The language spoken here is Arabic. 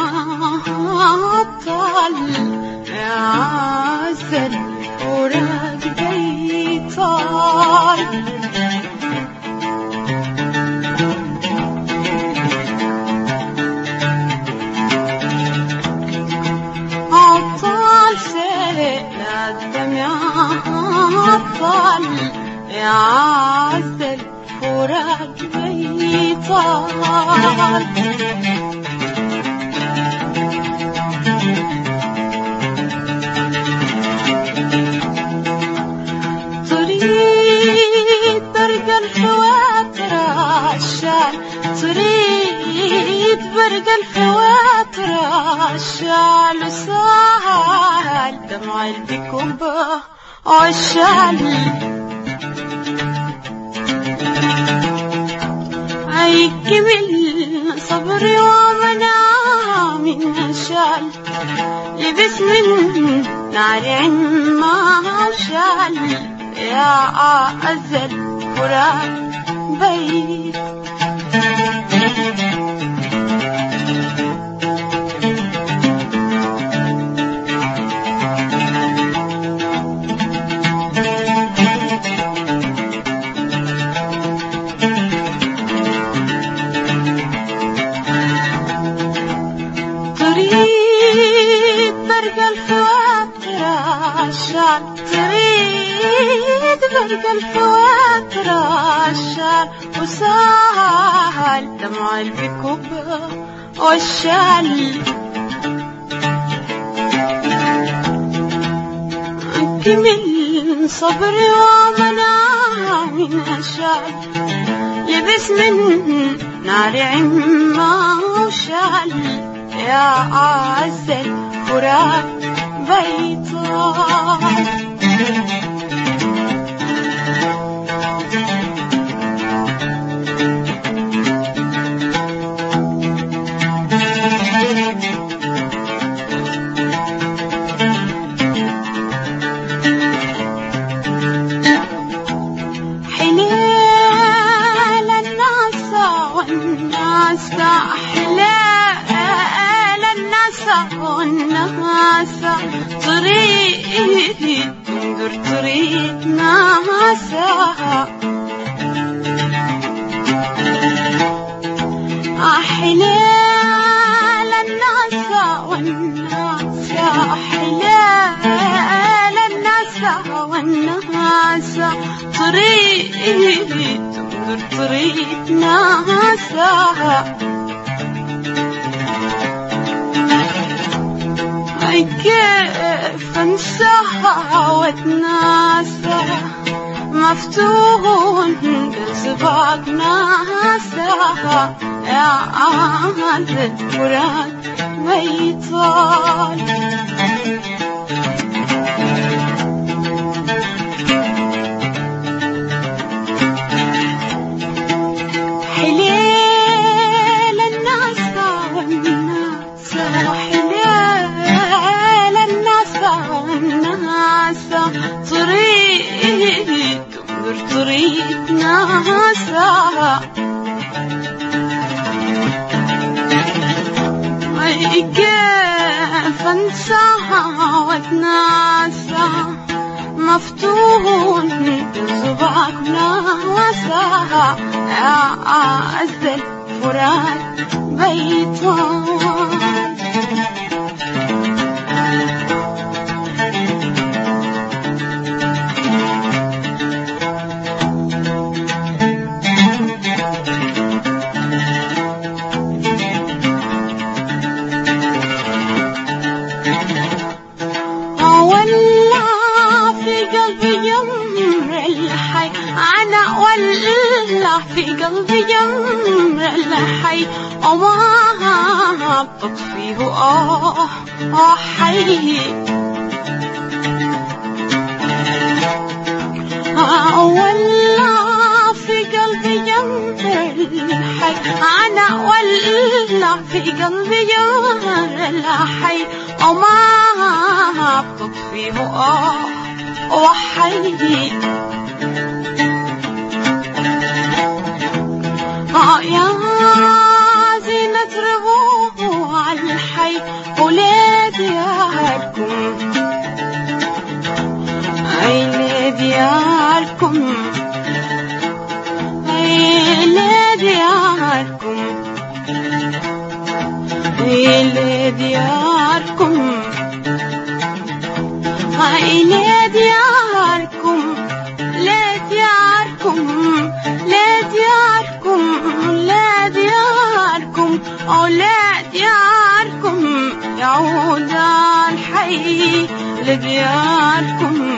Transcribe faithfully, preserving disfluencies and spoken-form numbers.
عطل يا عسل وراك بيطال عطل سيلة الدمع عطل يا عسل وراك بيطال تريد برق الخواطر عشان تريد برق الخواطر عشان وسهل دمع البكم عشان أي كمل صبري ومنامي انشال لبس من نار ما شال يا أزل فراق بيت تريد برق الخواطر عشان تريد برق الخواطر عشان وسهل دمع البكب والشال كمل صبري ومنامي نشال لبس من نار عما وشال يا أعز الفراق بيطال حلال الناس والناس حلال الناس والناس تريد تنظر تريد ناسها حلال الناس والناس حلال الناس والناس تريد تنظر تريد ناسها كيف انساها واتناسى مفتون بسباق ناساها يا أهل الفراق بيطال حلال الناس والناس حلال الناس والناس تريد تنظر تريد ناسها كيف انساها واتناسى مفتون بصبعك ناساها يا أعز الفراق بيطال في قلبي جمر الحي وما بتطفيه آه آه حي ولا في قلبي جمر الحي أنا ولا في قلبي جمر الحي وما بتطفيه آه آه حي يا زينة ربوع الحي لدياركم إلى دياركم لدياركم لدياركم لدياركم أو لدياركم يعود الحي لدياركم